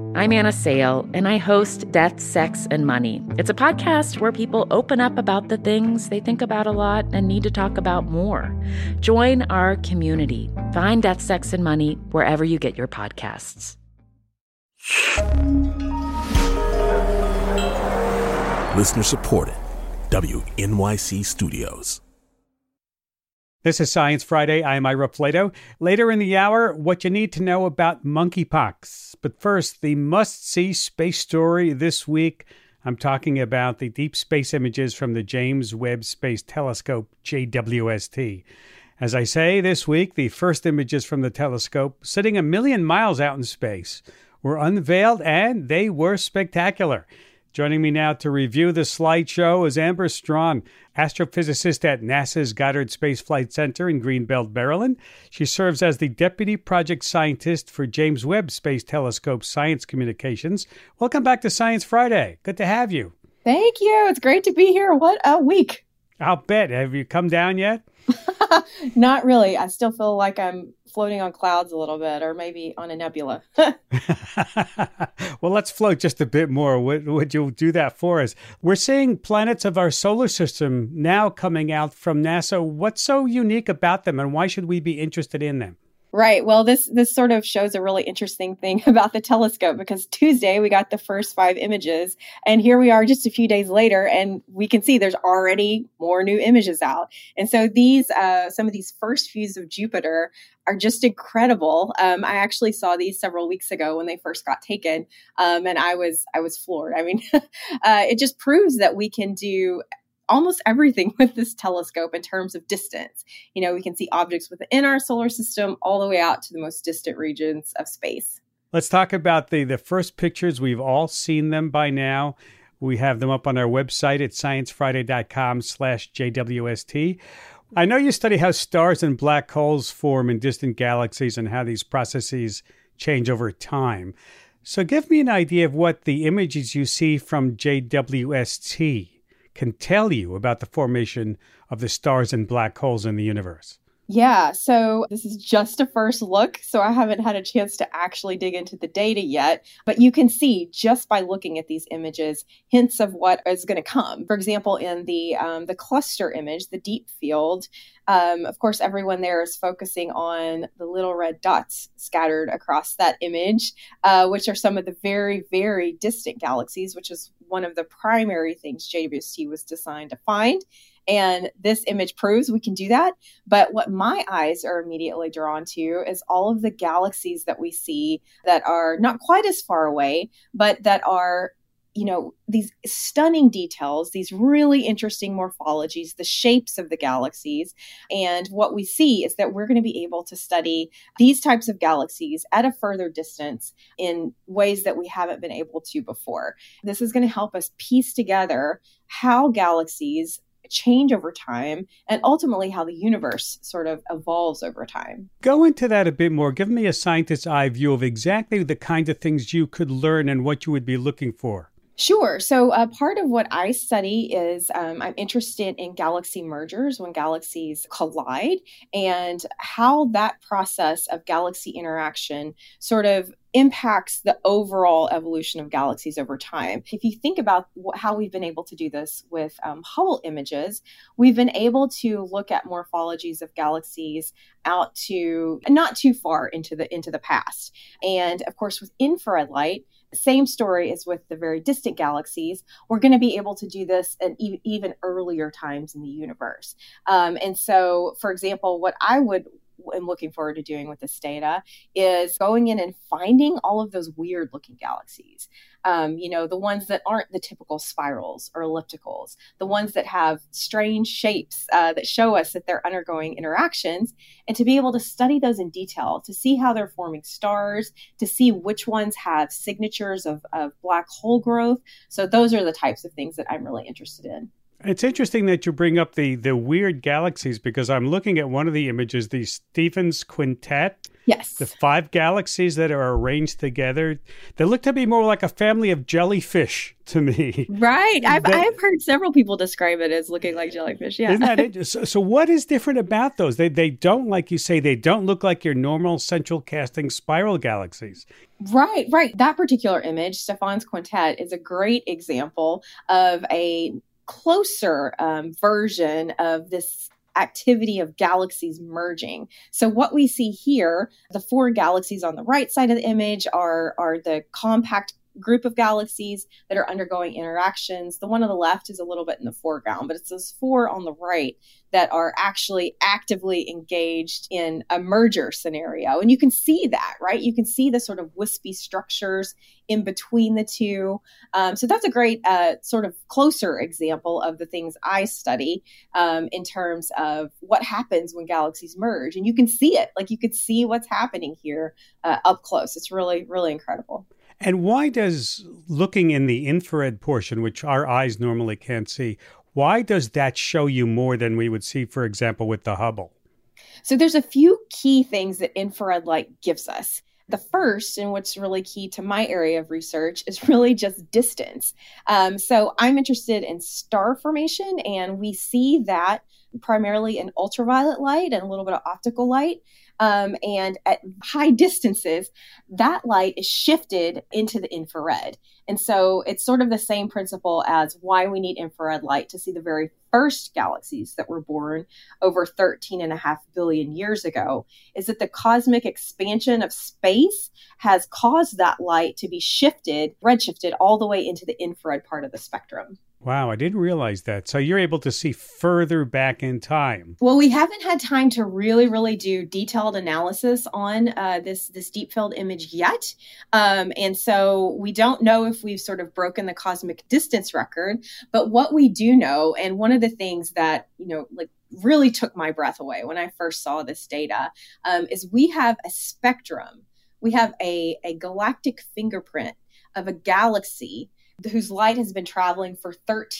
I'm Anna Sale, and I host Death, Sex, and Money. It's a podcast where people open up about the things they think about a lot and need to talk about more. Join our community. Find Death, Sex, and Money wherever you get your podcasts. Listener supported. WNYC Studios. This is Science Friday. I'm Ira Flato. Later in the hour, what you need to know about monkeypox. But first, the must-see space story this week. I'm talking about the deep space images from the James Webb Space Telescope, JWST. As I say, this week, the first images from the telescope, sitting 1 million miles out in space, were unveiled, and they were spectacular. Joining me now to review the slideshow is Amber Strachan, astrophysicist at NASA's Goddard Space Flight Center in Greenbelt, Maryland. She serves as the deputy project scientist for James Webb Space Telescope Science Communications. Welcome back to Science Friday. Good to have you. Thank you. It's great to be here. What a week. I'll bet. Have you come down yet? Not really. I still feel like I'm floating on clouds a little bit, or maybe on a nebula. Well, let's float just a bit more. Would you do that for us? We're seeing planets of our solar system now coming out from NASA. What's so unique about them, and why should we be interested in them? Right. Well, this sort of shows a really interesting thing about the telescope, because Tuesday we got the first 5 images, and here we are just a few days later, and we can see there's already more new images out. And so these, some of these first views of Jupiter are just incredible. I actually saw these several weeks ago when they first got taken, and I was floored. I mean, it just proves that we can do almost everything with this telescope in terms of distance. You know, we can see objects within our solar system all the way out to the most distant regions of space. Let's talk about the first pictures. We've all seen them by now. We have them up on our website at sciencefriday.com/JWST. I know you study how stars and black holes form in distant galaxies and how these processes change over time. So give me an idea of what the images you see from JWST can tell you about the formation of the stars and black holes in the universe. Yeah, so this is just a first look, so I haven't had a chance to actually dig into the data yet, but you can see just by looking at these images hints of what is going to come. For example, in the cluster image, the deep field, of course, everyone there is focusing on the little red dots scattered across that image, which are some of the very, very distant galaxies, which is one of the primary things JWST was designed to find. And this image proves we can do that. But what my eyes are immediately drawn to is all of the galaxies that we see that are not quite as far away, but that are, you know, these stunning details, these really interesting morphologies, the shapes of the galaxies. And what we see is that we're going to be able to study these types of galaxies at a further distance in ways that we haven't been able to before. This is going to help us piece together how galaxies change over time and ultimately how the universe sort of evolves over time. Go into that a bit more. Give me a scientist's eye view of exactly the kind of things you could learn and what you would be looking for. Sure. So part of what I study is I'm interested in galaxy mergers when galaxies collide and how that process of galaxy interaction sort of impacts the overall evolution of galaxies over time. If you think about how we've been able to do this with Hubble images, we've been able to look at morphologies of galaxies out to not too far into the past. And of course, with infrared light, same story as with the very distant galaxies. We're going to be able to do this at even earlier times in the universe. And so, for example, what I am looking forward to doing with this data is going in and finding all of those weird looking galaxies. The ones that aren't the typical spirals or ellipticals, the ones that have strange shapes that show us that they're undergoing interactions, and to be able to study those in detail, to see how they're forming stars, to see which ones have signatures of black hole growth. So those are the types of things that I'm really interested in. It's interesting that you bring up the weird galaxies, because I'm looking at one of the images, the Stephan's Quintet. Yes. The 5 galaxies that are arranged together. They look to be more like a family of jellyfish to me. Right. I've heard several people describe it as looking like jellyfish. Yeah. Isn't that it? So what is different about those? They don't, like you say, they don't look like your normal central casting spiral galaxies. Right. That particular image, Stephan's Quintet, is a great example of a closer version of this activity of galaxies merging. So what we see here, the 4 galaxies on the right side of the image are the compact group of galaxies that are undergoing interactions. The one on the left is a little bit in the foreground, but it's those 4 on the right that are actually actively engaged in a merger scenario. And you can see that, right? You can see the sort of wispy structures in between the two. So that's a great sort of closer example of the things I study in terms of what happens when galaxies merge. And you can see it, like you could see what's happening here up close. It's really, really incredible. And why does looking in the infrared portion, which our eyes normally can't see, why does that show you more than we would see, for example, with the Hubble? So there's a few key things that infrared light gives us. The first, and what's really key to my area of research, is really just distance. So I'm interested in star formation, and we see that primarily in ultraviolet light and a little bit of optical light. And at high distances, that light is shifted into the infrared. And so it's sort of the same principle as why we need infrared light to see the very first galaxies that were born over 13.5 billion years ago, is that the cosmic expansion of space has caused that light to be redshifted all the way into the infrared part of the spectrum. Wow, I didn't realize that. So you're able to see further back in time. Well, we haven't had time to really do detailed analysis on this deep field image yet. And so we don't know if we've sort of broken the cosmic distance record. But what we do know, and one of the things that, really took my breath away when I first saw this data, is we have a spectrum. We have a galactic fingerprint of a galaxy whose light has been traveling for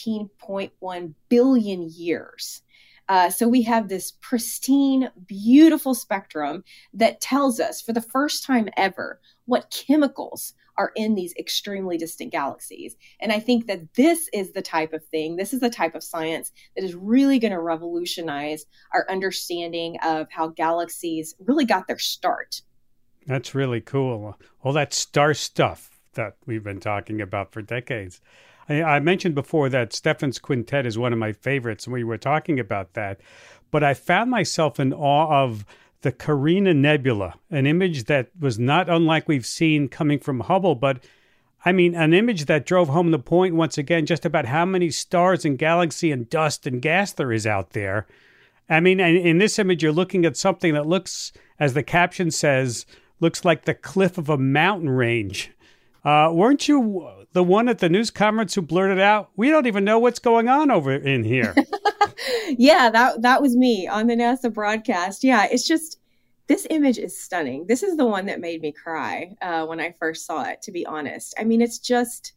13.1 billion years. So we have this pristine, beautiful spectrum that tells us for the first time ever what chemicals are in these extremely distant galaxies. And I think that this is the type of science that is really going to revolutionize our understanding of how galaxies really got their start. That's really cool. All that star stuff that we've been talking about for decades. I mentioned before that Stephan's Quintet is one of my favorites, and we were talking about that. But I found myself in awe of the Carina Nebula, an image that was not unlike we've seen coming from Hubble, but I mean, an image that drove home the point once again just about how many stars and galaxy and dust and gas there is out there. I mean, in this image, you're looking at something that looks, as the caption says, looks like the cliff of a mountain range. Weren't you the one at the news conference who blurted out, "We don't even know what's going on over in here"? Yeah, that was me on the NASA broadcast. Yeah, it's just, this image is stunning. This is the one that made me cry when I first saw it, to be honest. I mean, it's just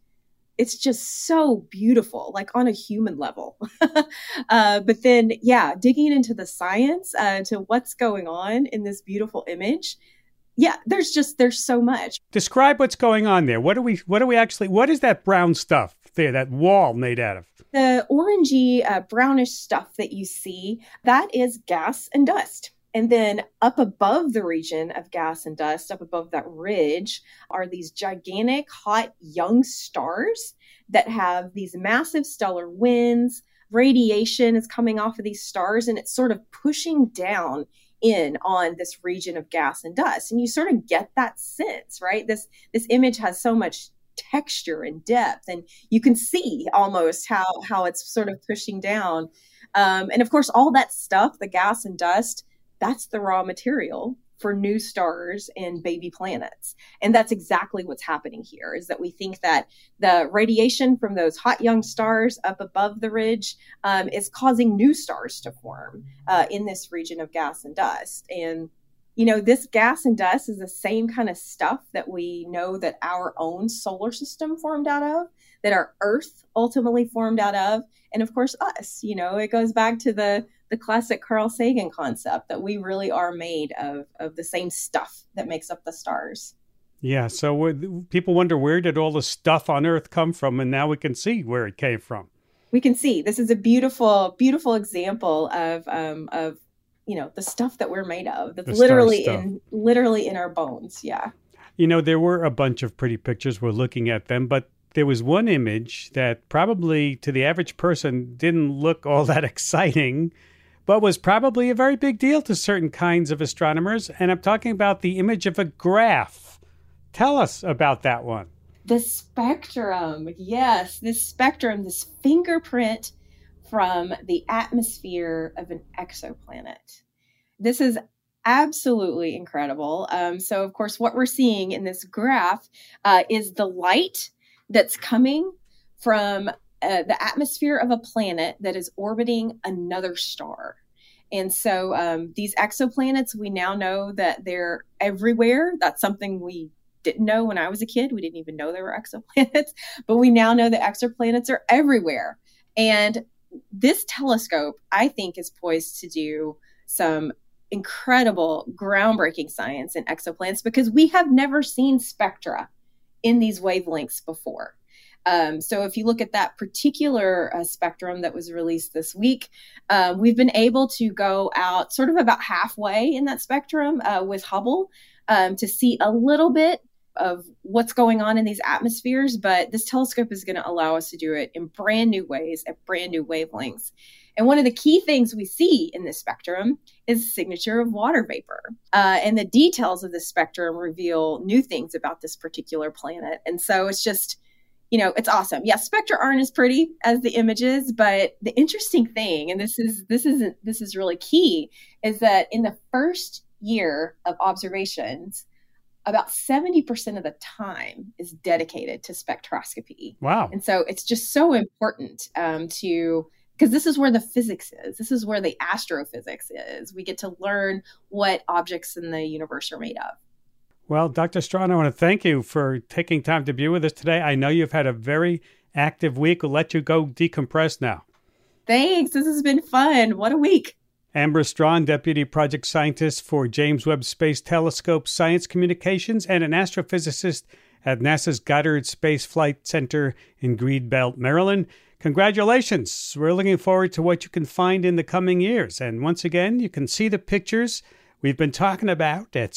so beautiful, like on a human level. But then, yeah, digging into the science to what's going on in this beautiful image. Yeah, there's so much. Describe what's going on there. What is that brown stuff there, that wall made out of? The orangey, brownish stuff that you see, that is gas and dust. And then up above the region of gas and dust, up above that ridge, are these gigantic, hot, young stars that have these massive stellar winds. Radiation is coming off of these stars, and it's sort of pushing down in on this region of gas and dust. And you sort of get that sense, right? This image has so much texture and depth, and you can see almost how it's sort of pushing down. And of course, all that stuff, the gas and dust, that's the raw material for new stars and baby planets. And that's exactly what's happening here, is that we think that the radiation from those hot young stars up above the ridge is causing new stars to form in this region of gas and dust. And This gas and dust is the same kind of stuff that we know that our own solar system formed out of, that our Earth ultimately formed out of, and of course us. It goes back to the classic Carl Sagan concept that we really are made of the same stuff that makes up the stars. Yeah, so people wonder, where did all the stuff on Earth come from? And now we can see where it came from. We can see. This is a beautiful, beautiful example of the stuff that we're made of. That's literally in our bones. Yeah. There were a bunch of pretty pictures. We're looking at them, but there was one image that probably to the average person didn't look all that exciting, but was probably a very big deal to certain kinds of astronomers. And I'm talking about the image of a graph. Tell us about that one. The spectrum. Yes, this spectrum, this fingerprint from the atmosphere of an exoplanet. This is absolutely incredible. So, of course, what we're seeing in this graph is the light that's coming from the atmosphere of a planet that is orbiting another star. And so these exoplanets, we now know that they're everywhere. That's something we didn't know when I was a kid. We didn't even know there were exoplanets, but we now know that exoplanets are everywhere. And this telescope, I think, is poised to do some incredible, groundbreaking science in exoplanets because we have never seen spectra in these wavelengths before. So if you look at that particular spectrum that was released this week, we've been able to go out sort of about halfway in that spectrum with Hubble to see a little bit of what's going on in these atmospheres. But this telescope is going to allow us to do it in brand new ways at brand new wavelengths. And one of the key things we see in this spectrum is the signature of water vapor. And the details of this spectrum reveal new things about this particular planet. And so it's just, it's awesome. Yeah, spectra aren't as pretty as the images, but the interesting thing, and this is really key, is that in the first year of observations, about 70% of the time is dedicated to spectroscopy. Wow. And so it's just so important because this is where the physics is. This is where the astrophysics is. We get to learn what objects in the universe are made of. Well, Dr. Strawn, I want to thank you for taking time to be with us today. I know you've had a very active week. We'll let you go decompress now. Thanks. This has been fun. What a week. Amber Strawn, Deputy Project Scientist for James Webb Space Telescope Science Communications and an astrophysicist at NASA's Goddard Space Flight Center in Greenbelt, Maryland. Congratulations. We're looking forward to what you can find in the coming years. And once again, you can see the pictures we've been talking about at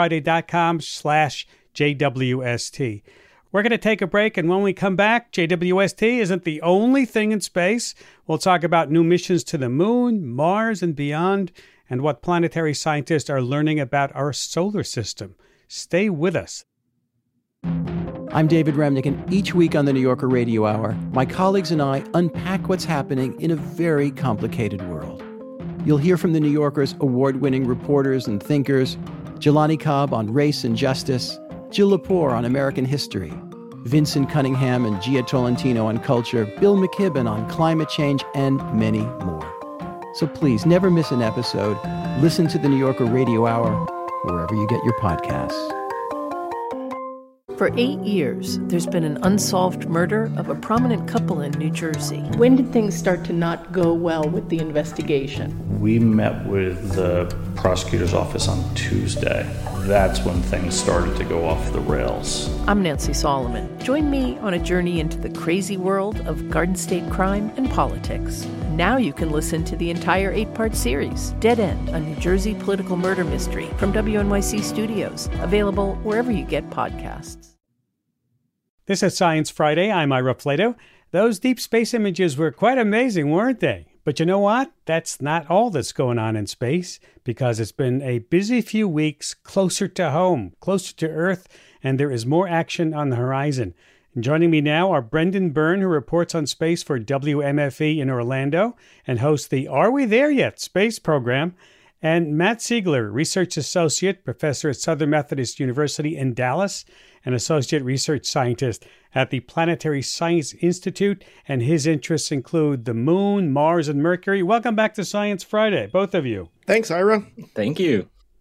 sciencefriday.com/JWST. We're going to take a break, and when we come back, JWST isn't the only thing in space. We'll talk about new missions to the moon, Mars, and beyond, and what planetary scientists are learning about our solar system. Stay with us. I'm David Remnick, and each week on the New Yorker Radio Hour, my colleagues and I unpack what's happening in a very complicated world. You'll hear from the New Yorker's award-winning reporters and thinkers, Jelani Cobb on race and justice, Jill Lepore on American history, Vincent Cunningham and Gia Tolentino on culture, Bill McKibben on climate change, and many more. So please, never miss an episode. Listen to the New Yorker Radio Hour wherever you get your podcasts. For 8 years, there's been an unsolved murder of a prominent couple in New Jersey. When did things start to not go well with the investigation? We met with the prosecutor's office on Tuesday. That's when things started to go off the rails. I'm Nancy Solomon. Join me on a journey into the crazy world of Garden State crime and politics. Now you can listen to the entire 8-part series, Dead End, a New Jersey political murder mystery from WNYC Studios, available wherever you get podcasts. This is Science Friday. I'm Ira Flato. Those deep space images were quite amazing, weren't they? But you know what? That's not all that's going on in space, because it's been a busy few weeks closer to home, closer to Earth, and there is more action on the horizon. And joining me now are Brendan Byrne, who reports on space for WMFE in Orlando and hosts the Are We There Yet space program, and Matt Siegler, Research Associate, Professor at Southern Methodist University in Dallas, and Associate Research Scientist at the Planetary Science Institute, and his interests include the Moon, Mars, and Mercury. Welcome back to Science Friday, both of you. Thanks, Ira. Thank you.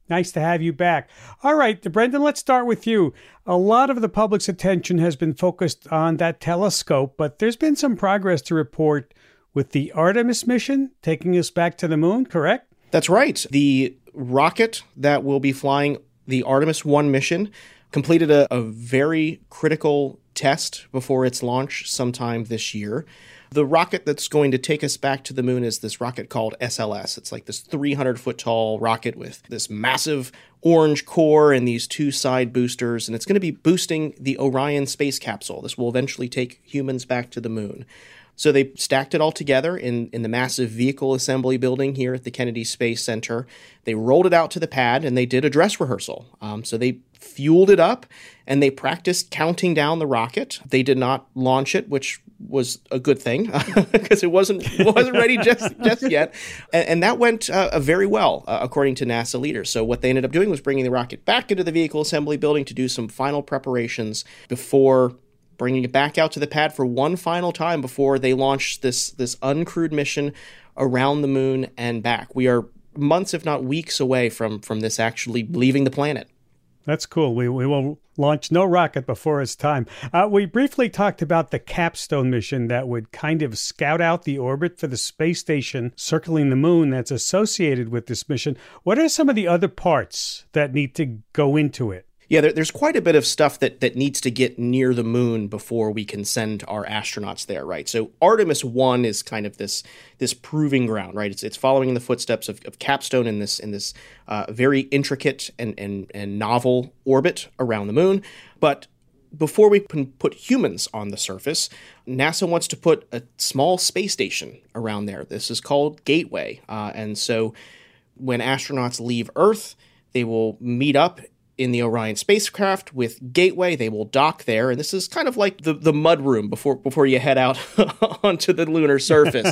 Nice to have you back. All right, Brendan, let's start with you. A lot of the public's attention has been focused on that telescope, but there's been some progress to report with the Artemis mission taking us back to the moon, correct? That's right. The rocket that will be flying the Artemis 1 mission completed a very critical test before its launch sometime this year. The rocket that's going to take us back to the moon is this rocket called SLS. It's like this 300-foot tall rocket with this massive orange core and these two side boosters, and it's going to be boosting the Orion space capsule. This will eventually take humans back to the moon. So they stacked it all together in the massive vehicle assembly building here at the Kennedy Space Center. They rolled it out to the pad, and they did a dress rehearsal. So they fueled it up, and they practiced counting down the rocket. They did not launch it, which was a good thing because it wasn't ready just yet. And that went very well, according to NASA leaders. So what they ended up doing was bringing the rocket back into the vehicle assembly building to do some final preparations before bringing it back out to the pad for one final time before they launch this uncrewed mission around the moon and back. We are months, if not weeks, away from this actually leaving the planet. That's cool. We will launch no rocket before its time. We briefly talked about the Capstone mission that would kind of scout out the orbit for the space station circling the moon that's associated with this mission. What are some of the other parts that need to go into it? Yeah, there's quite a bit of stuff that needs to get near the moon before we can send our astronauts there, right? So Artemis 1 is kind of this proving ground, right? It's following in the footsteps of Capstone in this very intricate and novel orbit around the moon. But before we can put humans on the surface, NASA wants to put a small space station around there. This is called Gateway. And so when astronauts leave Earth, they will meet up in the Orion spacecraft with Gateway. They will dock there, and this is kind of like the mud room before you head out onto the lunar surface.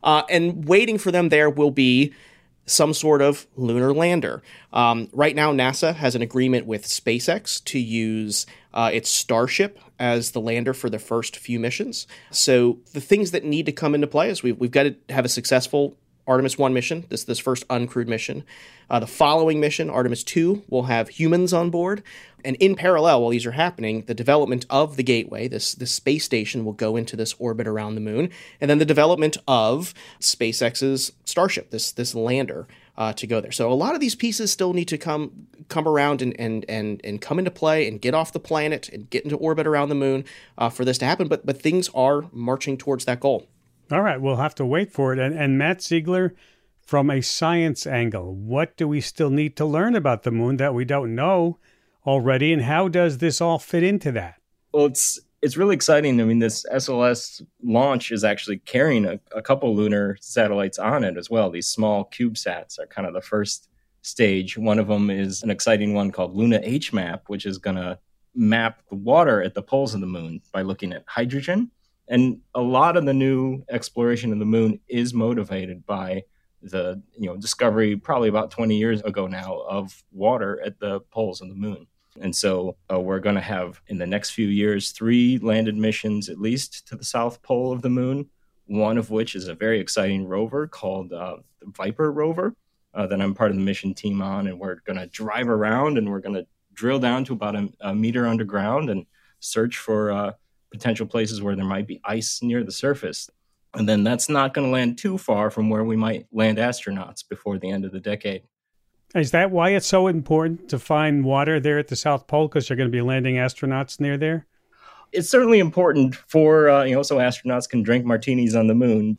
And waiting for them there will be some sort of lunar lander. Right now, NASA has an agreement with SpaceX to use its Starship as the lander for the first few missions. So the things that need to come into play is we've got to have a successful Artemis 1 mission, this first uncrewed mission. The following mission, Artemis 2, will have humans on board. And in parallel, while these are happening, the development of the Gateway, this space station, will go into this orbit around the moon. And then the development of SpaceX's Starship, this lander, to go there. So a lot of these pieces still need to come around and come into play and get off the planet and get into orbit around the moon for this to happen. But things are marching towards that goal. All right, we'll have to wait for it. And Matt Ziegler, from a science angle, what do we still need to learn about the moon that we don't know already, and how does this all fit into that? Well, it's really exciting. I mean, this SLS launch is actually carrying a couple lunar satellites on it as well. These small CubeSats are kind of the first stage. One of them is an exciting one called Luna HMAP, which is going to map the water at the poles of the moon by looking at hydrogen. And a lot of the new exploration of the moon is motivated by the discovery probably about 20 years ago now of water at the poles of the moon. And so we're going to have in the next few years 3 landed missions at least to the south pole of the moon, one of which is a very exciting rover called the Viper rover that I'm part of the mission team on. And we're going to drive around and we're going to drill down to about a meter underground and search for potential places where there might be ice near the surface. And then that's not going to land too far from where we might land astronauts before the end of the decade. Is that why it's so important to find water there at the South Pole? Because you're going to be landing astronauts near there? It's certainly important for, so astronauts can drink martinis on the moon.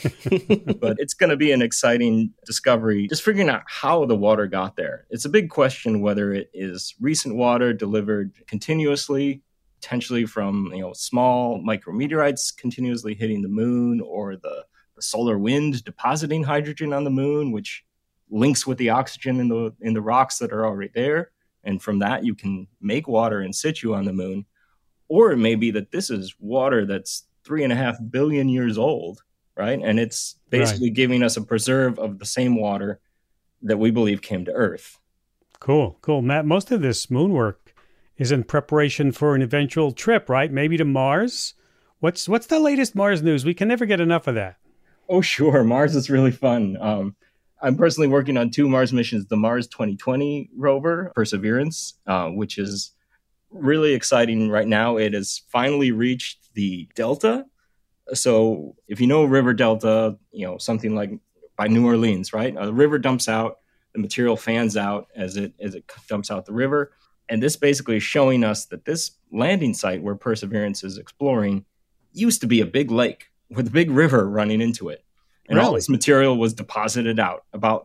But it's going to be an exciting discovery, just figuring out how the water got there. It's a big question whether it is recent water delivered continuously, potentially from small micrometeorites continuously hitting the moon, or the solar wind depositing hydrogen on the moon, which links with the oxygen in the rocks that are already there. And from that, you can make water in situ on the moon. Or it may be that this is water that's 3.5 billion years old, right? And it's basically giving us a preserve of the same water that we believe came to Earth. Cool. Matt, most of this moon work is in preparation for an eventual trip, right? Maybe to Mars. What's the latest Mars news? We can never get enough of that. Oh, sure. Mars is really fun. I'm personally working on 2 Mars missions, the Mars 2020 rover, Perseverance, which is really exciting right now. It has finally reached the delta. So if you know River Delta, something like by New Orleans, right? The river dumps out, the material fans out as it dumps out the river. And this basically is showing us that this landing site where Perseverance is exploring used to be a big lake with a big river running into it. And all this material was deposited out about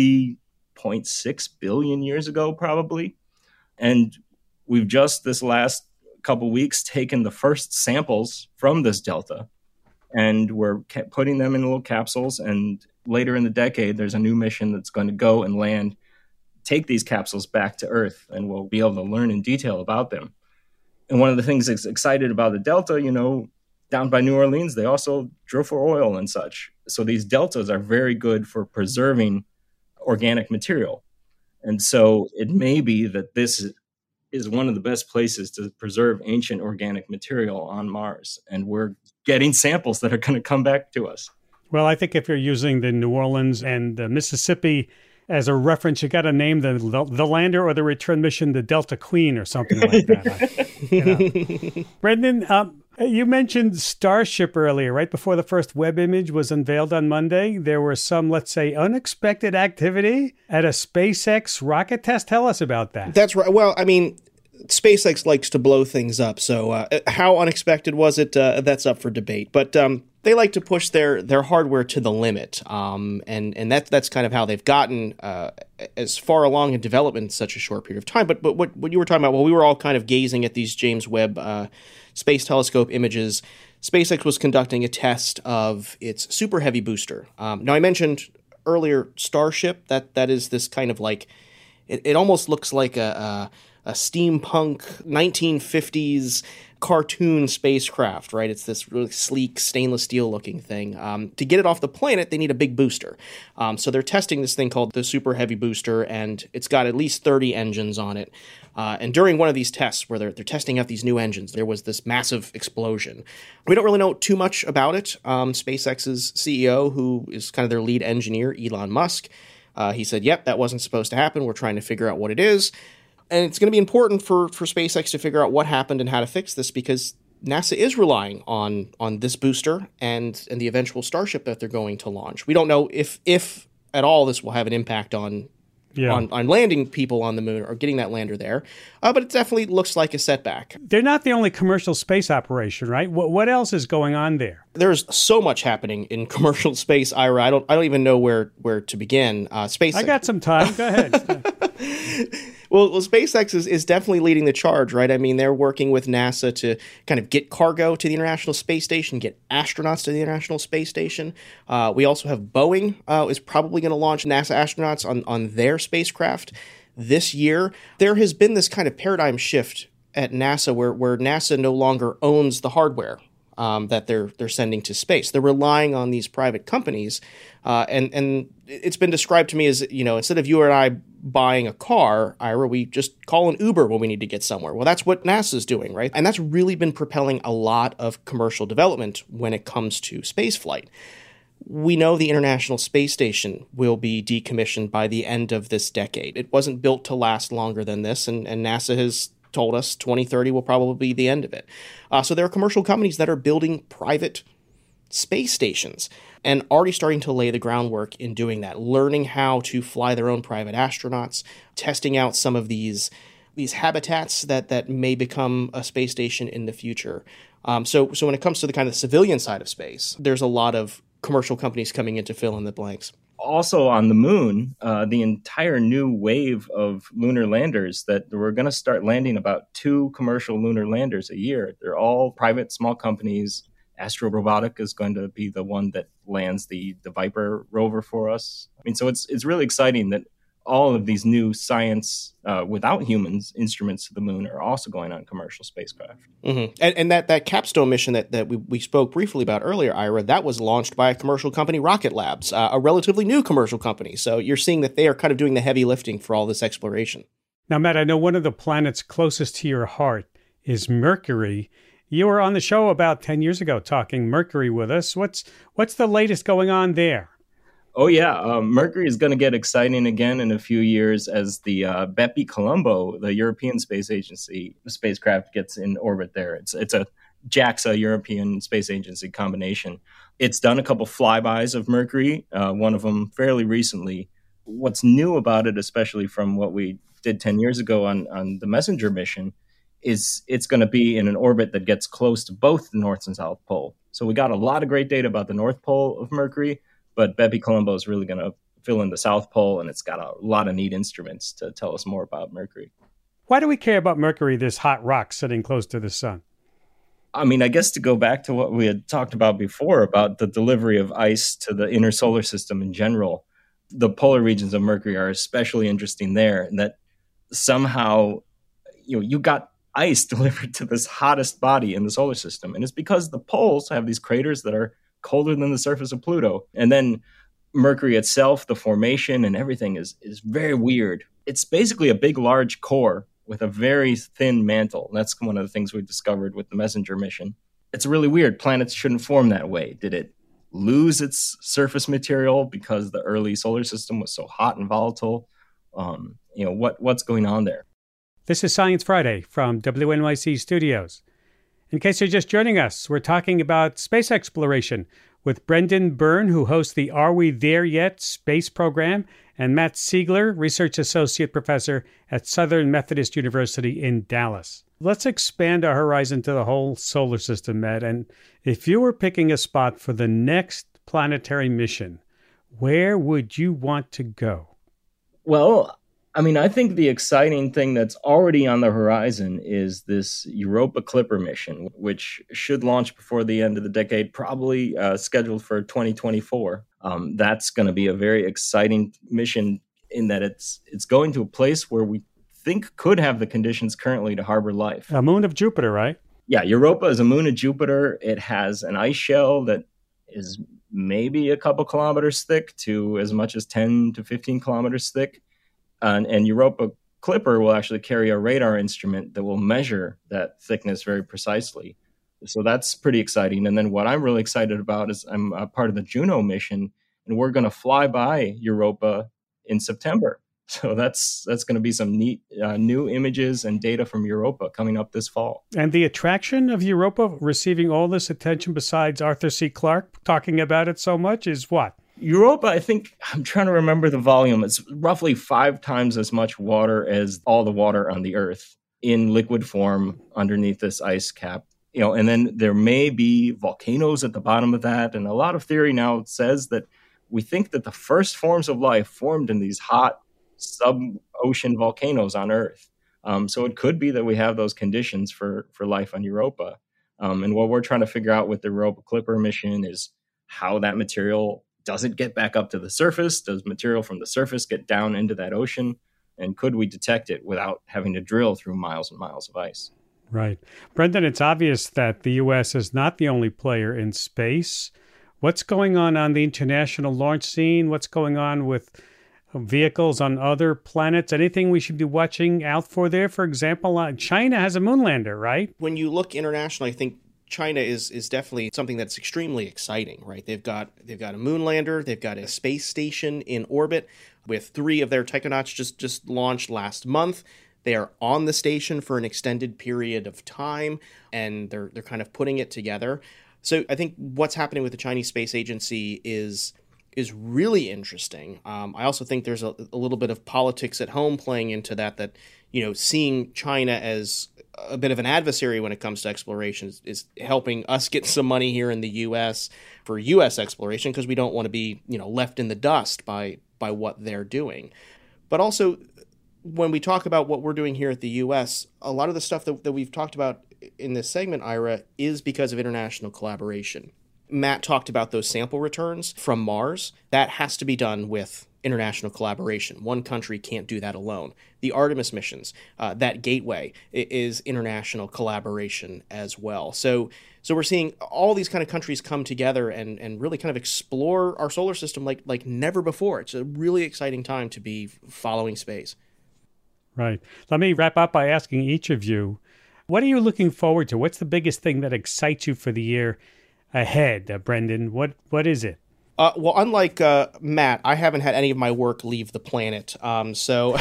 3.6 billion years ago, probably. And we've just this last couple weeks taken the first samples from this delta, and we're putting them in little capsules. And later in the decade, there's a new mission that's going to go and land, take these capsules back to Earth, and we'll be able to learn in detail about them. And one of the things that's excited about the delta, down by New Orleans, they also drill for oil and such. So these deltas are very good for preserving organic material. And so it may be that this is one of the best places to preserve ancient organic material on Mars. And we're getting samples that are going to come back to us. Well, I think if you're using the New Orleans and the Mississippi as a reference, you got to name the lander or the return mission the Delta Queen or something like that. Brendan, you mentioned Starship earlier, right before the first web image was unveiled on Monday. There was some, let's say, unexpected activity at a SpaceX rocket test. Tell us about that. That's right. Well, I mean, SpaceX likes to blow things up. So how unexpected was it? That's up for debate. But they like to push their hardware to the limit. And that's kind of how they've gotten as far along in development in such a short period of time. But what you were talking about, well, we were all kind of gazing at these James Webb Space Telescope images. SpaceX was conducting a test of its Super Heavy booster. Now, I mentioned earlier Starship. That is this kind of like, it almost looks like a steampunk 1950s cartoon spacecraft, right? It's this really sleek stainless steel looking thing. To get it off the planet, they need a big booster. So they're testing this thing called the Super Heavy booster, and it's got at least 30 engines on it. And during one of these tests where they're testing out these new engines, there was this massive explosion. We don't really know too much about it. SpaceX's CEO, who is kind of their lead engineer, Elon Musk, he said, yep, that wasn't supposed to happen. We're trying to figure out what it is. And it's going to be important for SpaceX to figure out what happened and how to fix this, because NASA is relying on this booster and the eventual Starship that they're going to launch. We don't know if at all this will have an impact on landing people on the moon or getting that lander there. But it definitely looks like a setback. They're not the only commercial space operation, right? What else is going on there? There's so much happening in commercial space, Ira. I don't even know where to begin. SpaceX. I got some time. Go ahead. Well, SpaceX is definitely leading the charge, right? I mean, they're working with NASA to kind of get cargo to the International Space Station, get astronauts to the International Space Station. We also have Boeing is probably going to launch NASA astronauts on their spacecraft this year. There has been this kind of paradigm shift at NASA where NASA no longer owns the hardware that they're sending to space. They're relying on these private companies, and it's been described to me as, instead of you and I buying a car, Ira, we just call an Uber when we need to get somewhere. Well, that's what NASA's doing, right? And that's really been propelling a lot of commercial development when it comes to spaceflight. We know the International Space Station will be decommissioned by the end of this decade. It wasn't built to last longer than this, and NASA has told us 2030 will probably be the end of it. So there are commercial companies that are building private space stations and already starting to lay the groundwork in doing that, learning how to fly their own private astronauts, testing out some of these habitats that may become a space station in the future. So when it comes to the kind of civilian side of space, there's a lot of commercial companies coming in to fill in the blanks. Also on the moon, the entire new wave of lunar landers that we're going to start landing about 2 commercial lunar landers a year. They're all private, small companies. Astro Robotic is going to be the one that lands the Viper rover for us. I mean, so it's really exciting that all of these new science without humans instruments to the moon are also going on commercial spacecraft. Mm-hmm. And that Capstone mission that we spoke briefly about earlier, Ira, that was launched by a commercial company, Rocket Labs, a relatively new commercial company. So you're seeing that they are kind of doing the heavy lifting for all this exploration. Now, Matt, I know one of the planets closest to your heart is Mercury. You were on the show about 10 years ago talking Mercury with us. What's the latest going on there? Oh, yeah. Mercury is going to get exciting again in a few years as the Bepi Colombo, the European Space Agency spacecraft, gets in orbit there. It's a JAXA, European Space Agency combination. It's done a couple flybys of Mercury, one of them fairly recently. What's new about it, especially from what we did 10 years ago on the Messenger mission, is it's going to be in an orbit that gets close to both the North and South Pole. So we got a lot of great data about the North Pole of Mercury, but Bepi Colombo is really going to fill in the South Pole, and it's got a lot of neat instruments to tell us more about Mercury. Why do we care about Mercury, this hot rock sitting close to the sun? I mean, I guess to go back to what we had talked about before, about the delivery of ice to the inner solar system in general, the polar regions of Mercury are especially interesting there, and that somehow, you got ice delivered to this hottest body in the solar system. And it's because the poles have these craters that are colder than the surface of Pluto. And then Mercury itself, the formation and everything is very weird. It's basically a big, large core with a very thin mantle. And that's one of the things we discovered with the Messenger mission. It's really weird. Planets shouldn't form that way. Did it lose its surface material because the early solar system was so hot and volatile? What's going on there? This is Science Friday from WNYC Studios. In case you're just joining us, we're talking about space exploration with Brendan Byrne, who hosts the Are We There Yet space program, and Matt Siegler, Research Associate Professor at Southern Methodist University in Dallas. Let's expand our horizon to the whole solar system, Matt. And if you were picking a spot for the next planetary mission, where would you want to go? Well, I mean, I think the exciting thing that's already on the horizon is this Europa Clipper mission, which should launch before the end of the decade, probably scheduled for 2024. That's going to be a very exciting mission in that it's going to a place where we think could have the conditions currently to harbor life. A moon of Jupiter, right? Yeah, Europa is a moon of Jupiter. It has an ice shell that is maybe a couple kilometers thick to as much as 10 to 15 kilometers thick. And Europa Clipper will actually carry a radar instrument that will measure that thickness very precisely. So that's pretty exciting. And then what I'm really excited about is I'm a part of the Juno mission, and we're going to fly by Europa in September. So that's going to be some neat new images and data from Europa coming up this fall. And the attraction of Europa receiving all this attention, besides Arthur C. Clarke talking about it so much, is what? Europa, I think, I'm trying to remember the volume. It's roughly 5 times as much water as all the water on the Earth in liquid form underneath this ice cap. And then there may be volcanoes at the bottom of that. And a lot of theory now says that we think that the first forms of life formed in these hot sub-ocean volcanoes on Earth. So it could be that we have those conditions for life on Europa. And what we're trying to figure out with the Europa Clipper mission is how that material doesn't get back up to the surface. Does material from the surface get down into that ocean? And could we detect it without having to drill through miles and miles of ice? Right. Brendan, it's obvious that the U.S. is not the only player in space. What's going on the international launch scene? What's going on with vehicles on other planets? Anything we should be watching out for there? For example, China has a moon lander, right? When you look internationally, I think China is definitely something that's extremely exciting, right? They've got a moon lander, they've got a space station in orbit with 3 of their Taikonauts just launched last month. They are on the station for an extended period of time, and they're kind of putting it together. So I think what's happening with the Chinese Space Agency is really interesting. I also think there's a little bit of politics at home playing into that, seeing China as a bit of an adversary when it comes to exploration is helping us get some money here in the U.S. for U.S. exploration, because we don't want to be, left in the dust by what they're doing. But also, when we talk about what we're doing here at the U.S., a lot of the stuff that we've talked about in this segment, Ira, is because of international collaboration. Matt talked about those sample returns from Mars. That has to be done with international collaboration. One country can't do that alone. The Artemis missions, that gateway, is international collaboration as well. So we're seeing all these kind of countries come together and really kind of explore our solar system like never before. It's a really exciting time to be following space. Right. Let me wrap up by asking each of you, what are you looking forward to? What's the biggest thing that excites you for the year ahead, Brendan? What is it? Well, unlike Matt, I haven't had any of my work leave the planet. So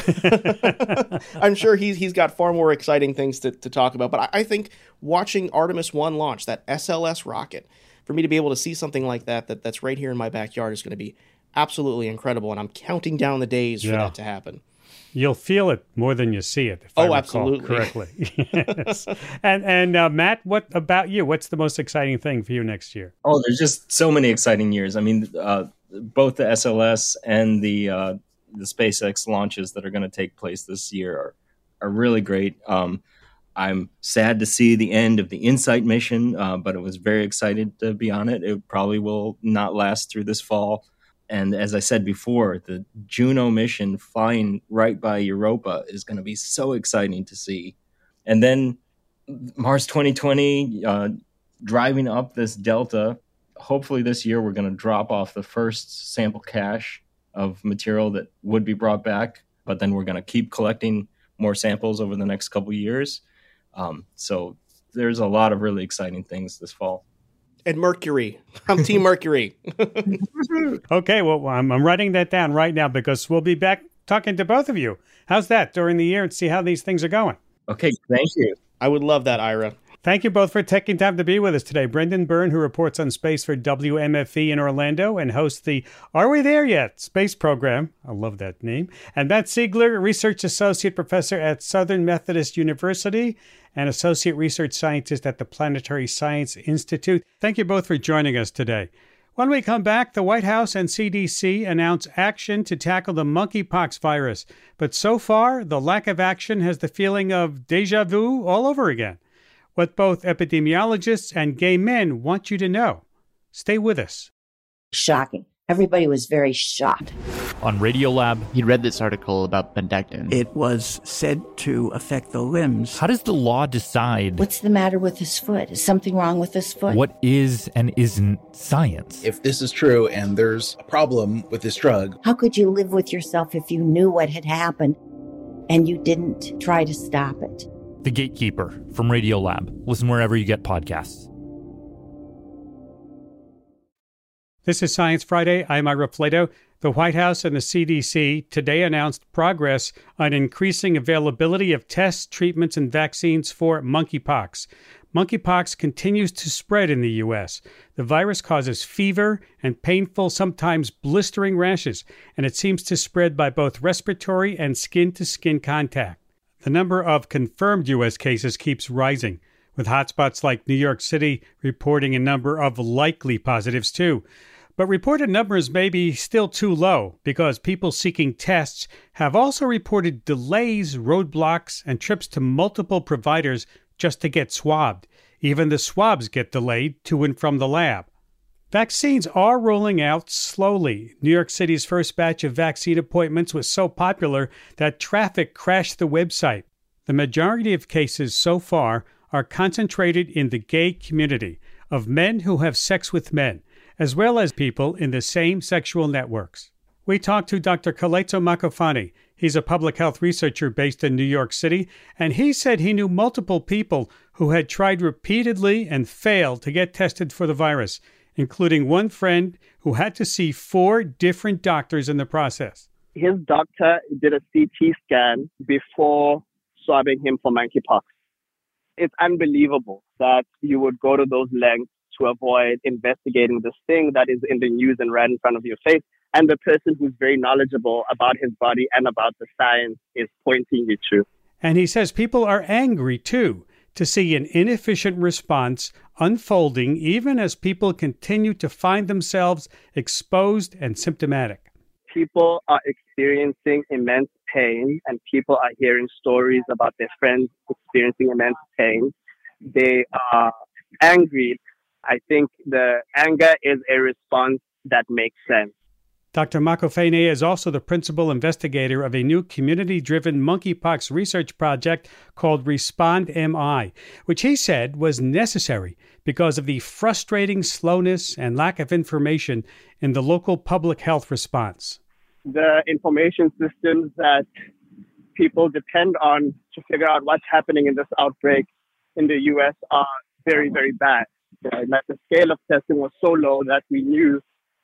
I'm sure he's got far more exciting things to talk about. But I think watching Artemis 1 launch, that SLS rocket, for me to be able to see something like that's right here in my backyard is going to be absolutely incredible. And I'm counting down the days for that to happen. You'll feel it more than you see it, if I recall absolutely. Correctly. Yes. And Matt, what about you? What's the most exciting thing for you next year? Oh, there's just so many exciting years. I mean, both the SLS and the SpaceX launches that are going to take place this year are really great. I'm sad to see the end of the InSight mission, but I was very excited to be on it. It probably will not last through this fall. And as I said before, the Juno mission flying right by Europa is going to be so exciting to see. And then Mars 2020, driving up this delta. Hopefully this year we're going to drop off the first sample cache of material that would be brought back, but then we're going to keep collecting more samples over the next couple of years. So there's a lot of really exciting things this fall. And Mercury. I'm Team Mercury. Okay, well, I'm writing that down right now because we'll be back talking to both of you. How's that during the year and see how these things are going? Okay, thank you. I would love that, Ira. Thank you both for taking time to be with us today. Brendan Byrne, who reports on space for WMFE in Orlando and hosts the Are We There Yet? Space program. I love that name. And Matt Siegler, Research Associate Professor at Southern Methodist University and Associate Research Scientist at the Planetary Science Institute. Thank you both for joining us today. When we come back, the White House and CDC announce action to tackle the monkeypox virus. But so far, the lack of action has the feeling of déjà vu all over again. What both epidemiologists and gay men want you to know. Stay with us. Shocking. Everybody was very shocked. On Radiolab, he'd read this article about Bendectin. It was said to affect the limbs. How does the law decide? What's the matter with his foot? Is something wrong with his foot? What is and isn't science? If this is true and there's a problem with this drug. How could you live with yourself if you knew what had happened and you didn't try to stop it? The Gatekeeper from Radiolab. Listen wherever you get podcasts. This is Science Friday. I'm Ira Flato. The White House and the CDC today announced progress on increasing availability of tests, treatments, and vaccines for monkeypox. Monkeypox continues to spread in the U.S. The virus causes fever and painful, sometimes blistering rashes, and it seems to spread by both respiratory and skin-to-skin contact. The number of confirmed U.S. cases keeps rising, with hotspots like New York City reporting a number of likely positives too. But reported numbers may be still too low because people seeking tests have also reported delays, roadblocks, and trips to multiple providers just to get swabbed. Even the swabs get delayed to and from the lab. Vaccines are rolling out slowly. New York City's first batch of vaccine appointments was so popular that traffic crashed the website. The majority of cases so far are concentrated in the gay community of men who have sex with men, as well as people in the same sexual networks. We talked to Dr. Keleto Makofani. He's a public health researcher based in New York City, and he said he knew multiple people who had tried repeatedly and failed to get tested for the virus, including one friend who had to see 4 different doctors in the process. His doctor did a CT scan before swabbing him for monkeypox. It's unbelievable that you would go to those lengths to avoid investigating this thing that is in the news and right in front of your face. And the person who's very knowledgeable about his body and about the science is pointing you to. And he says people are angry, too, to see an inefficient response unfolding even as people continue to find themselves exposed and symptomatic. People are experiencing immense pain, and people are hearing stories about their friends experiencing immense pain. They are angry. I think the anger is a response that makes sense. Dr. Makofene is also the principal investigator of a new community-driven monkeypox research project called Respond-MI, which he said was necessary because of the frustrating slowness and lack of information in the local public health response. The information systems that people depend on to figure out what's happening in this outbreak in the U.S. are very, very bad. Like the scale of testing was so low that we knew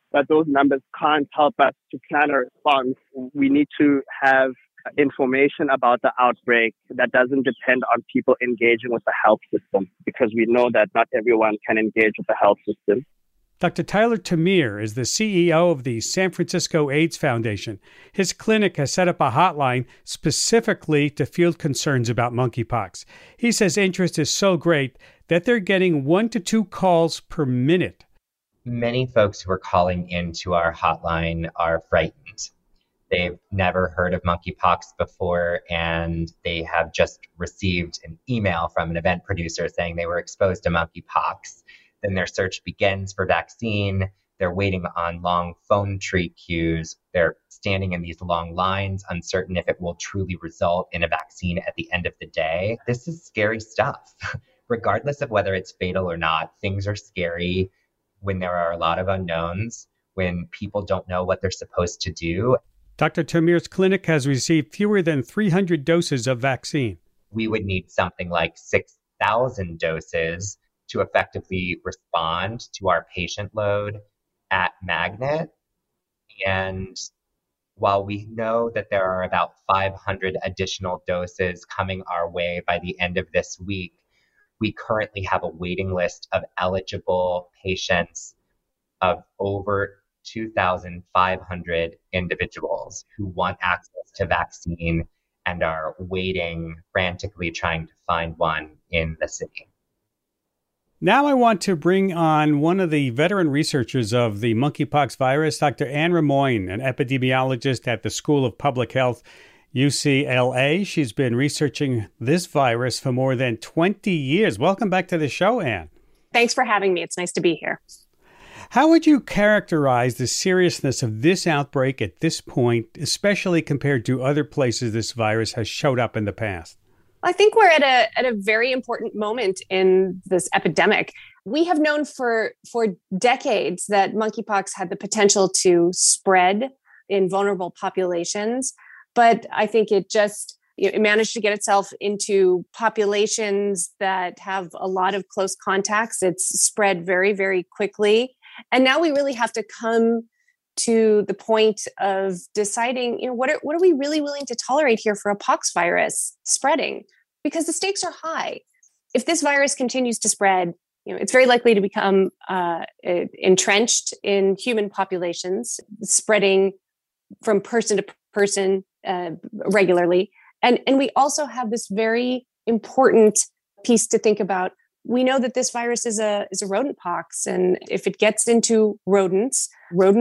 but those numbers can't help us to plan a response. We need to have information about the outbreak that doesn't depend on people engaging with the health system, because we know that not everyone can engage with the health system. Dr. Tyler Tamir is the CEO of the San Francisco AIDS Foundation. His clinic has set up a hotline specifically to field concerns about monkeypox. He says interest is so great that they're getting 1 to 2 calls per minute. Many folks who are calling into our hotline are frightened. They've never heard of monkeypox before, and they have just received an email from an event producer saying they were exposed to monkeypox. Then their search begins for vaccine. They're waiting on long phone tree queues. They're standing in these long lines, uncertain if it will truly result in a vaccine at the end of the day. This is scary stuff. Regardless of whether it's fatal or not, things are scary when there are a lot of unknowns, when people don't know what they're supposed to do. Dr. Tamir's clinic has received fewer than 300 doses of vaccine. We would need something like 6,000 doses to effectively respond to our patient load at Magnet. And while we know that there are about 500 additional doses coming our way by the end of this week, we currently have a waiting list of eligible patients of over 2,500 individuals who want access to vaccine and are waiting, frantically trying to find one in the city. Now I want to bring on one of the veteran researchers of the monkeypox virus, Dr. Anne Rimoin, an epidemiologist at the School of Public Health, UCLA. She's been researching this virus for more than 20 years. Welcome back to the show, Anne. Thanks for having me. It's nice to be here. How would you characterize the seriousness of this outbreak at this point, especially compared to other places this virus has showed up in the past? I think we're at a very important moment in this epidemic. We have known for decades that monkeypox had the potential to spread in vulnerable populations, but I think it managed to get itself into populations that have a lot of close contacts. It's spread very, very quickly. And now we really have to come to the point of deciding, what are we really willing to tolerate here for a pox virus spreading? Because the stakes are high. If this virus continues to spread, it's very likely to become entrenched in human populations, spreading from person to person regularly. And we also have this very important piece to think about. We know that this virus is a rodent pox, and if it gets into rodents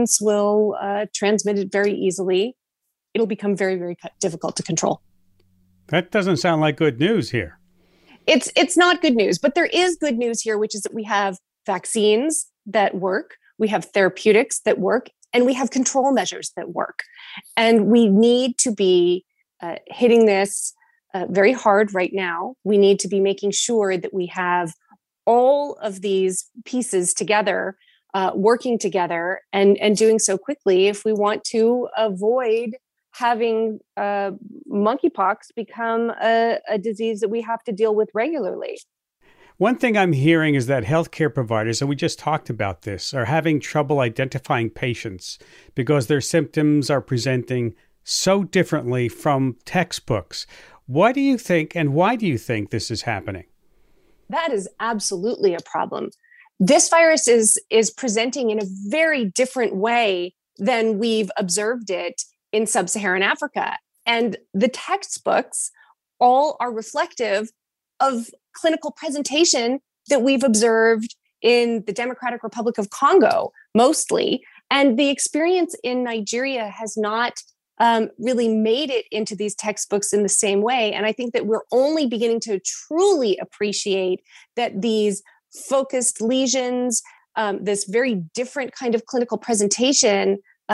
will transmit it very easily. It'll become very, very difficult to control. That doesn't sound like good news here. It's not good news, but there is good news here, which is that we have vaccines that work, we have therapeutics that work, and we have control measures that work. And we need to be hitting this very hard right now. We need to be making sure that we have all of these pieces together, working together, and doing so quickly if we want to avoid having monkeypox become a disease that we have to deal with regularly. One thing I'm hearing is that healthcare providers, and we just talked about this, are having trouble identifying patients because their symptoms are presenting so differently from textbooks. What do you think, and why do you think this is happening? That is absolutely a problem. This virus is presenting in a very different way than we've observed it in sub-Saharan Africa. And the textbooks all are reflective of clinical presentation that we've observed in the Democratic Republic of Congo, mostly. And the experience in Nigeria has not really made it into these textbooks in the same way. And I think that we're only beginning to truly appreciate that these focused lesions, this very different kind of clinical presentation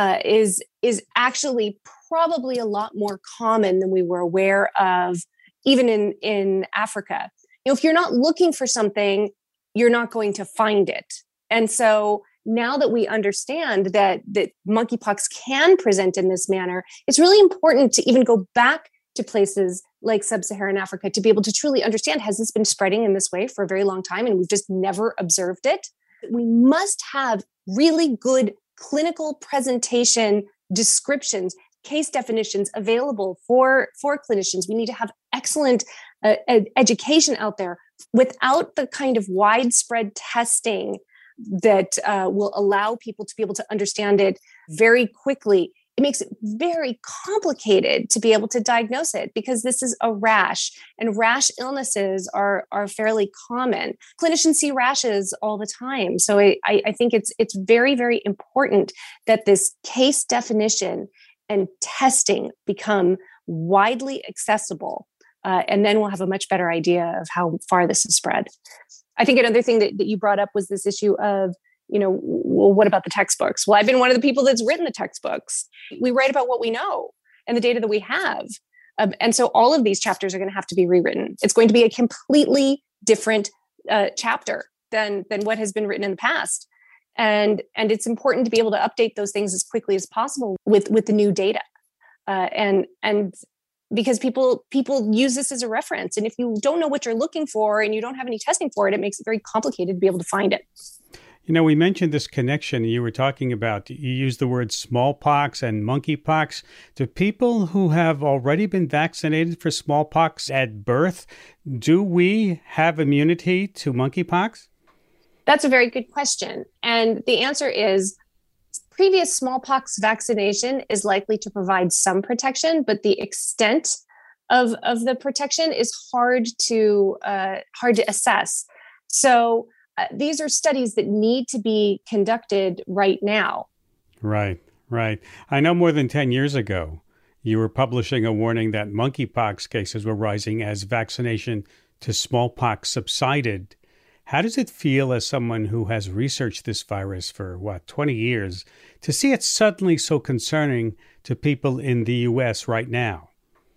is actually probably a lot more common than we were aware of, even in Africa. If you're not looking for something, you're not going to find it. And so now that we understand that monkeypox can present in this manner, it's really important to even go back to places like sub-Saharan Africa to be able to truly understand, has this been spreading in this way for a very long time and we've just never observed it? We must have really good clinical presentation descriptions, case definitions available for clinicians. We need to have excellent education out there. Without the kind of widespread testing that will allow people to be able to understand it very quickly, it makes it very complicated to be able to diagnose it, because this is a rash, and rash illnesses are fairly common. Clinicians see rashes all the time. So I think it's very, very important that this case definition and testing become widely accessible. And then we'll have a much better idea of how far this has spread. I think another thing that you brought up was this issue of, well, what about the textbooks? Well, I've been one of the people that's written the textbooks. We write about what we know and the data that we have. And so all of these chapters are going to have to be rewritten. It's going to be a completely different chapter than what has been written in the past. And it's important to be able to update those things as quickly as possible with the new data. And because people use this as a reference. And if you don't know what you're looking for and you don't have any testing for it, it makes it very complicated to be able to find it. We mentioned this connection you were talking about. You used the words smallpox and monkeypox. Do people who have already been vaccinated for smallpox at birth, do we have immunity to monkeypox? That's a very good question. And the answer is previous smallpox vaccination is likely to provide some protection, but the extent of the protection is hard to assess. So these are studies that need to be conducted right now. Right. I know more than 10 years ago, you were publishing a warning that monkeypox cases were rising as vaccination to smallpox subsided. How does it feel as someone who has researched this virus for, 20 years, to see it suddenly so concerning to people in the U.S. right now?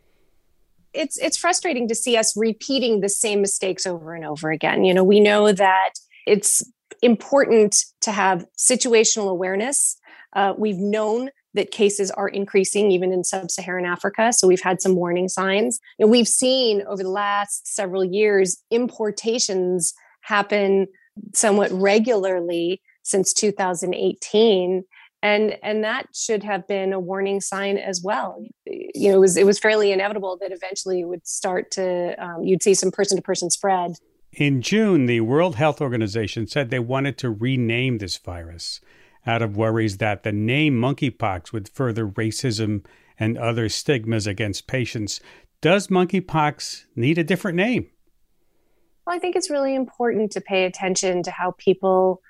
It's frustrating to see us repeating the same mistakes over and over again. We know that it's important to have situational awareness. We've known that cases are increasing even in sub-Saharan Africa. So we've had some warning signs. And we've seen over the last several years, importations happen somewhat regularly since 2018. And that should have been a warning sign as well. It was fairly inevitable that eventually it would start to, you'd see some person-to-person spread. In June, the World Health Organization said they wanted to rename this virus out of worries that the name monkeypox would further racism and other stigmas against patients. Does monkeypox need a different name? Well, I think it's really important to pay attention to how people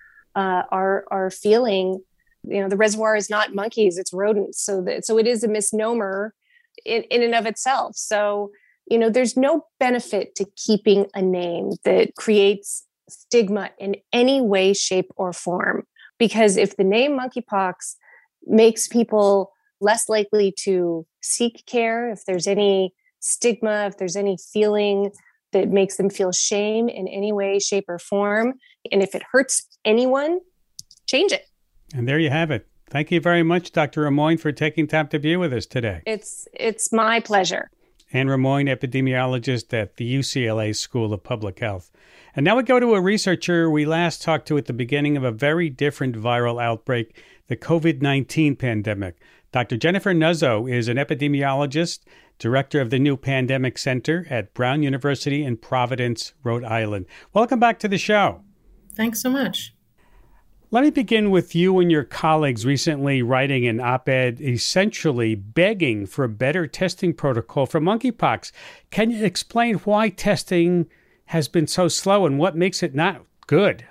are feeling. The reservoir is not monkeys, it's rodents. So it is a misnomer in and of itself. So, there's no benefit to keeping a name that creates stigma in any way, shape, or form. Because if the name monkeypox makes people less likely to seek care, if there's any stigma, if there's any feeling that makes them feel shame in any way, shape, or form, and if it hurts anyone, change it. And there you have it. Thank you very much, Dr. Remoyne, for taking time to be with us today. It's my pleasure. Anne Remoyne, epidemiologist at the UCLA School of Public Health. And now we go to a researcher we last talked to at the beginning of a very different viral outbreak, the COVID-19 pandemic. Dr. Jennifer Nuzzo is an epidemiologist, director of the new Pandemic Center at Brown University in Providence, Rhode Island. Welcome back to the show. Thanks so much. Let me begin with you and your colleagues recently writing an op-ed essentially begging for a better testing protocol for monkeypox. Can you explain why testing has been so slow and what makes it not good?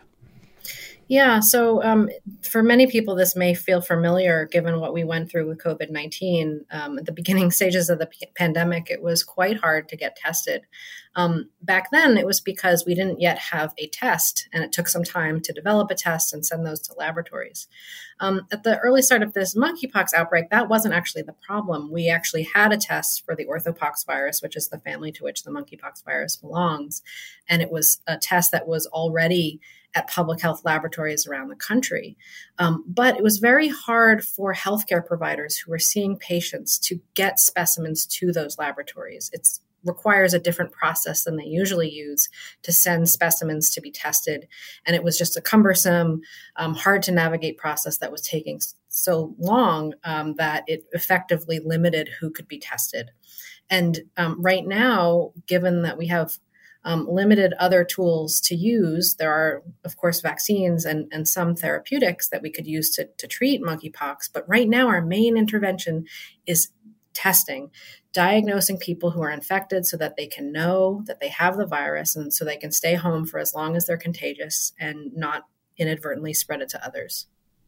Yeah, so for many people, this may feel familiar given what we went through with COVID-19. At the beginning stages of the pandemic, it was quite hard to get tested. Back then, it was because we didn't yet have a test, and it took some time to develop a test and send those to laboratories. At the early start of this monkeypox outbreak, that wasn't actually the problem. We actually had a test for the orthopox virus, which is the family to which the monkeypox virus belongs. And it was a test that was already at public health laboratories around the country. But it was very hard for healthcare providers who were seeing patients to get specimens to those laboratories. It's requires a different process than they usually use to send specimens to be tested. And it was just a cumbersome, hard to navigate process that was taking so long that it effectively limited who could be tested. And right now, given that we have limited other tools to use, there are, of course, vaccines and some therapeutics that we could use to treat monkeypox. But right now, our main intervention is testing, diagnosing people who are infected so that they can know that they have the virus and so they can stay home for as long as they're contagious and not inadvertently spread it to others.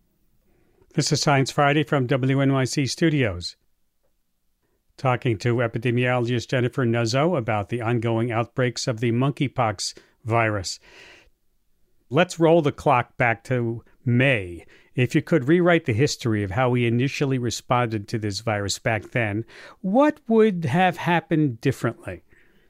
This is Science Friday from WNYC Studios. Talking to epidemiologist Jennifer Nuzzo about the ongoing outbreaks of the monkeypox virus. Let's roll the clock back to May. If you could rewrite the history of how we initially responded to this virus back then, what would have happened differently?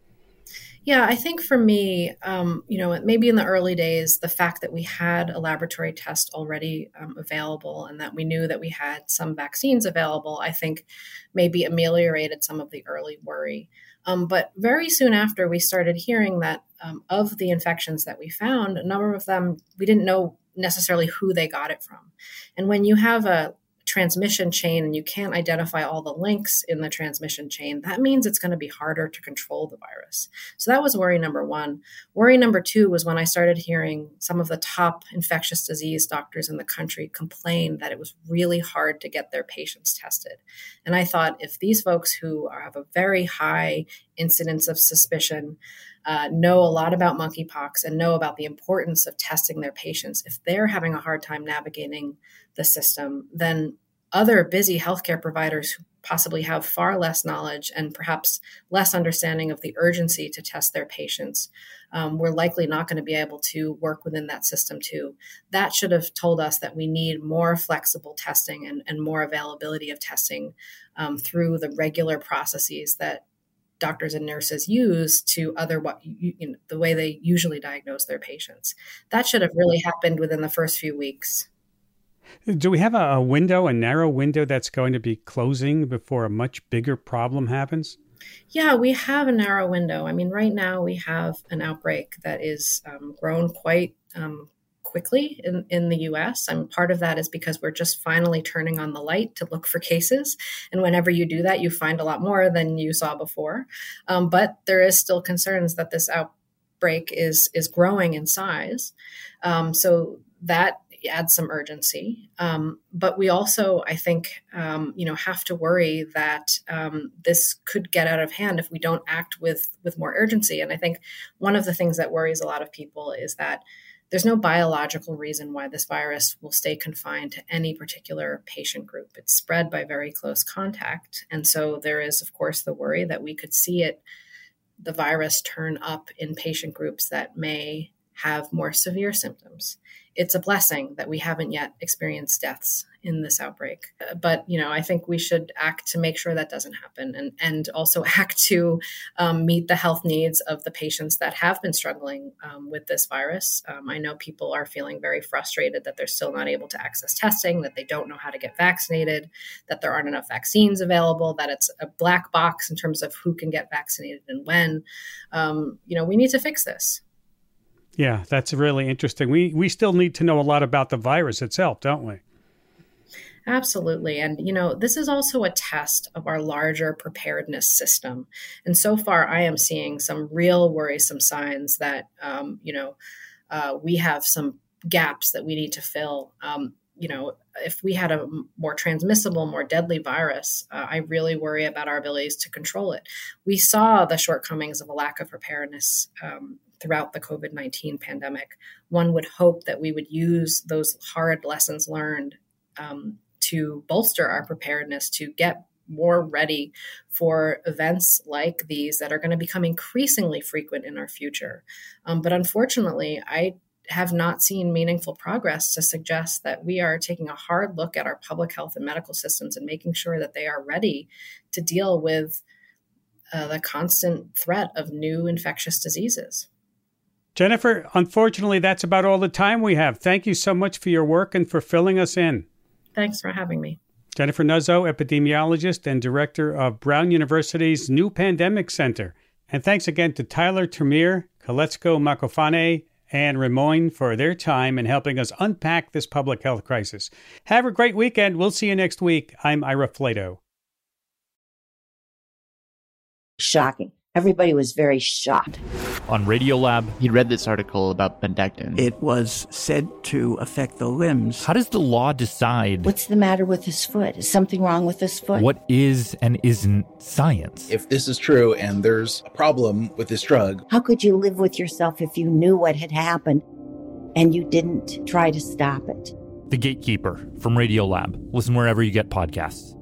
Yeah, I think for me, maybe in the early days, the fact that we had a laboratory test already available and that we knew that we had some vaccines available, I think maybe ameliorated some of the early worry. But very soon after, we started hearing that of the infections that we found, a number of them, we didn't know necessarily who they got it from. And when you have a transmission chain and you can't identify all the links in the transmission chain, that means it's going to be harder to control the virus. So that was worry number one. Worry number two was when I started hearing some of the top infectious disease doctors in the country complain that it was really hard to get their patients tested. And I thought, if these folks who have a very high incidence of suspicion know a lot about monkeypox and know about the importance of testing their patients, if they're having a hard time navigating the system, then other busy healthcare providers who possibly have far less knowledge and perhaps less understanding of the urgency to test their patients, we're likely not going to be able to work within that system too. That should have told us that we need more flexible testing and more availability of testing through the regular processes that doctors and nurses use to the way they usually diagnose their patients. That should have really happened within the first few weeks. Do we have a narrow window that's going to be closing before a much bigger problem happens? Yeah, we have a narrow window. I mean, right now we have an outbreak that is grown quite quickly in the U.S. Part of that is because we're just finally turning on the light to look for cases. And whenever you do that, you find a lot more than you saw before. But there is still concerns that this outbreak is growing in size. So that adds some urgency. But we also, I think, have to worry that this could get out of hand if we don't act with more urgency. And I think one of the things that worries a lot of people is that there's no biological reason why this virus will stay confined to any particular patient group. It's spread by very close contact. And so there is, of course, the worry that we could see the virus turn up in patient groups that may have more severe symptoms. It's a blessing that we haven't yet experienced deaths in this outbreak. But, I think we should act to make sure that doesn't happen and also act to meet the health needs of the patients that have been struggling with this virus. I know people are feeling very frustrated that they're still not able to access testing, that they don't know how to get vaccinated, that there aren't enough vaccines available, that it's a black box in terms of who can get vaccinated and when. We need to fix this. Yeah, that's really interesting. We still need to know a lot about the virus itself, don't we? Absolutely. And, this is also a test of our larger preparedness system. And so far, I am seeing some real worrisome signs that, we have some gaps that we need to fill. If we had a more transmissible, more deadly virus, I really worry about our abilities to control it. We saw the shortcomings of a lack of preparedness throughout the COVID-19 pandemic. One would hope that we would use those hard lessons learned to bolster our preparedness, to get more ready for events like these that are going to become increasingly frequent in our future. But unfortunately, I have not seen meaningful progress to suggest that we are taking a hard look at our public health and medical systems and making sure that they are ready to deal with the constant threat of new infectious diseases. Jennifer, unfortunately, that's about all the time we have. Thank you so much for your work and for filling us in. Thanks for having me. Jennifer Nuzzo, epidemiologist and director of Brown University's New Pandemic Center. And thanks again to Tyler Tremere, Koletsko Makofane, and Ramoin for their time in helping us unpack this public health crisis. Have a great weekend. We'll see you next week. I'm Ira Flato. Shocking. Everybody was very shocked. On Radiolab, he read this article about Bendectin. It was said to affect the limbs. How does the law decide? What's the matter with his foot? Is something wrong with his foot? What is and isn't science? If this is true and there's a problem with this drug, how could you live with yourself if you knew what had happened and you didn't try to stop it? The Gatekeeper from Radiolab. Listen wherever you get podcasts.